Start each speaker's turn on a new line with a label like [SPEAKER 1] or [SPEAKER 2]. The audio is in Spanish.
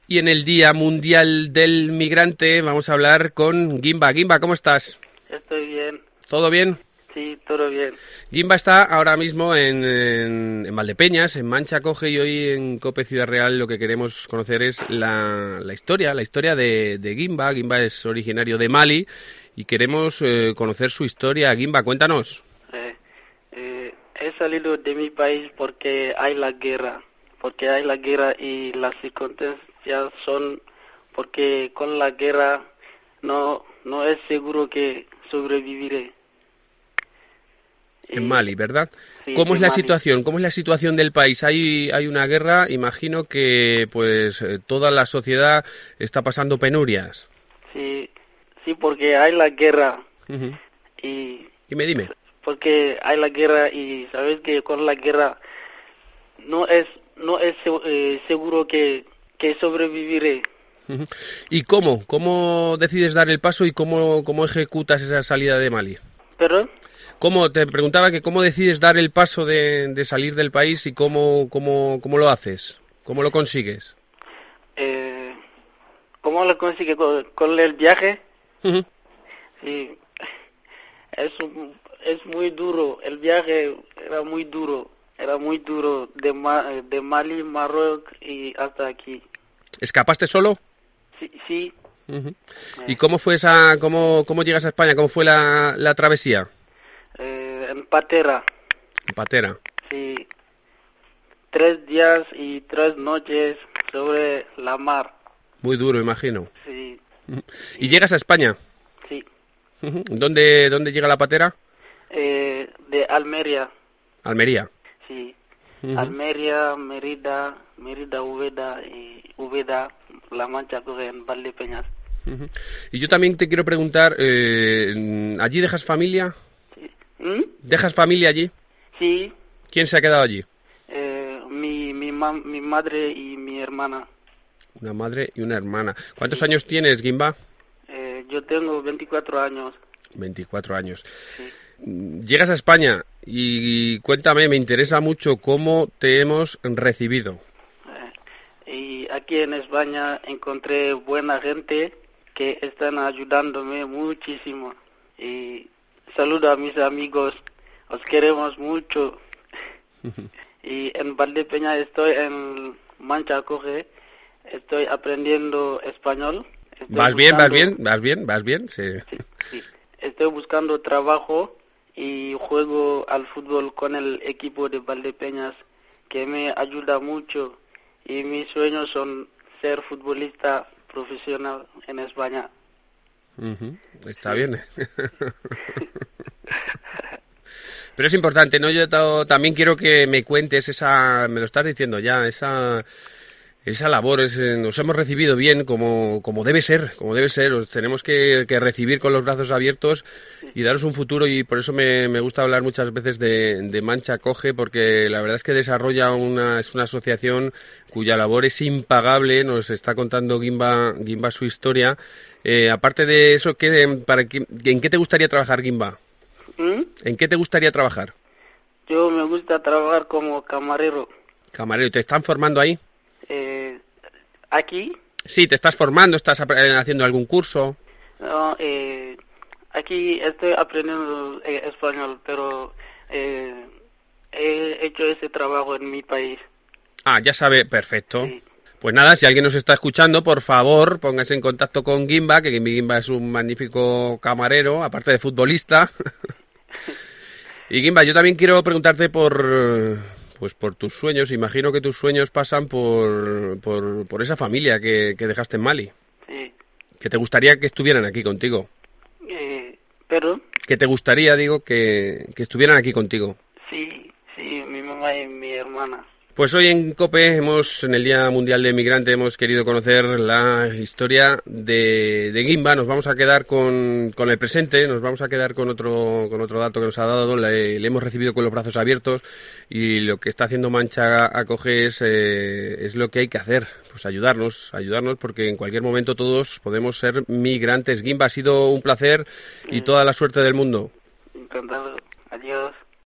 [SPEAKER 1] Y en el Día Mundial del Migrante vamos a hablar con Guimba. Guimba, ¿cómo estás?
[SPEAKER 2] Estoy bien.
[SPEAKER 1] ¿Todo bien?
[SPEAKER 2] Sí, todo bien.
[SPEAKER 1] Guimba está ahora mismo en Valdepeñas, en Mancha Coge, y hoy en COPE Ciudad Real lo que queremos conocer es la historia de Guimba. Guimba es originario de Mali y queremos conocer su historia. Guimba, cuéntanos.
[SPEAKER 2] He salido de mi país porque hay la guerra y las circunstancias son porque con la guerra no es seguro que sobreviviré.
[SPEAKER 1] En Mali, ¿verdad?
[SPEAKER 2] Sí,
[SPEAKER 1] ¿Cómo es la
[SPEAKER 2] Mali.
[SPEAKER 1] situación? ¿Cómo es la situación del país? Hay una guerra, imagino que pues toda la sociedad está pasando penurias.
[SPEAKER 2] Sí, porque hay la guerra
[SPEAKER 1] Uh-huh.
[SPEAKER 2] y
[SPEAKER 1] Dime.
[SPEAKER 2] porque hay la guerra y sabes que con la guerra no es seguro que sobreviviré.
[SPEAKER 1] Uh-huh. ¿Y cómo decides dar el paso y cómo ejecutas esa salida de Mali?
[SPEAKER 2] ¿Pero?
[SPEAKER 1] Te preguntaba que cómo decides dar el paso de salir del país y cómo lo haces, cómo lo consigues.
[SPEAKER 2] ¿Cómo lo consigue con el viaje?
[SPEAKER 1] Uh-huh.
[SPEAKER 2] Sí, es muy duro. El viaje era muy duro de Mali, Marruecos y hasta aquí.
[SPEAKER 1] ¿Escapaste solo?
[SPEAKER 2] Sí.
[SPEAKER 1] Uh-huh. ¿Y cómo fue cómo llegas a España? ¿Cómo fue la travesía?
[SPEAKER 2] En Patera.
[SPEAKER 1] En patera.
[SPEAKER 2] Sí. 3 días y 3 noches sobre la mar.
[SPEAKER 1] Muy duro, imagino.
[SPEAKER 2] Sí.
[SPEAKER 1] Uh-huh. ¿Y llegas a España?
[SPEAKER 2] Sí.
[SPEAKER 1] Uh-huh. ¿Dónde llega la patera?
[SPEAKER 2] De Almería.
[SPEAKER 1] Almería.
[SPEAKER 2] Sí.
[SPEAKER 1] Uh-huh.
[SPEAKER 2] Almería, Mérida, Úbeda y Úbeda, La Mancha Coge en Valdepeñas.
[SPEAKER 1] Uh-huh. Y yo también te quiero preguntar, ¿allí dejas familia?
[SPEAKER 2] Sí.
[SPEAKER 1] ¿Dejas familia allí?
[SPEAKER 2] Sí.
[SPEAKER 1] ¿Quién se ha quedado allí?
[SPEAKER 2] Mi madre y mi hermana.
[SPEAKER 1] Una madre y una hermana. ¿Cuántos años tienes, Guimba?
[SPEAKER 2] Yo tengo 24 años.
[SPEAKER 1] 24 años.
[SPEAKER 2] Sí.
[SPEAKER 1] Llegas a España y cuéntame, me interesa mucho cómo te hemos recibido.
[SPEAKER 2] Y aquí en España encontré buena gente que están ayudándome muchísimo. Y saludo a mis amigos, os queremos mucho. Y en Valdepeñas estoy en Mancha Coge, estoy aprendiendo español.
[SPEAKER 1] ¿Vas bien? Sí.
[SPEAKER 2] Sí. Estoy buscando trabajo y juego al fútbol con el equipo de Valdepeñas, que me ayuda mucho. Y mis sueños son ser futbolista profesional en España.
[SPEAKER 1] Uh-huh. Está bien. Pero es importante, ¿no? Yo también quiero que me cuentes me lo estás diciendo ya, esa labor. Nos hemos recibido bien como debe ser, os tenemos que recibir con los brazos abiertos y daros un futuro, y por eso me gusta hablar muchas veces de Mancha Coge, porque la verdad es que desarrolla es una asociación cuya labor es impagable. Nos está contando Guimba su historia. Aparte de eso, ¿en qué te gustaría trabajar, Guimba? ¿En qué te gustaría trabajar?
[SPEAKER 2] Yo me gusta trabajar como camarero.
[SPEAKER 1] Camarero, ¿te están formando ahí?
[SPEAKER 2] ¿Aquí?
[SPEAKER 1] Sí, ¿te estás formando? ¿Estás haciendo algún curso?
[SPEAKER 2] No, aquí estoy aprendiendo español, pero he hecho ese trabajo en mi país.
[SPEAKER 1] Ah, ya sabe, perfecto.
[SPEAKER 2] Sí.
[SPEAKER 1] Pues nada, si alguien nos está escuchando, por favor, póngase en contacto con Guimba, que Guimba es un magnífico camarero, aparte de futbolista. Y Guimba, yo también quiero preguntarte por tus sueños. Imagino que tus sueños pasan por esa familia que dejaste en Mali.
[SPEAKER 2] Sí.
[SPEAKER 1] Que te gustaría que estuvieran aquí contigo.
[SPEAKER 2] ¿Pero?
[SPEAKER 1] Que te gustaría, digo, que estuvieran aquí contigo.
[SPEAKER 2] Sí, mi mamá y mi hermana.
[SPEAKER 1] Pues hoy en COPE, en el Día Mundial del Migrante, hemos querido conocer la historia de Guimba. Nos vamos a quedar con el presente, nos vamos a quedar con otro dato que nos ha dado. Le hemos recibido con los brazos abiertos, y lo que está haciendo Mancha Acoge es lo que hay que hacer, pues ayudarnos, porque en cualquier momento todos podemos ser migrantes. Guimba, ha sido un placer y toda la suerte del mundo.
[SPEAKER 2] Encantado. Adiós.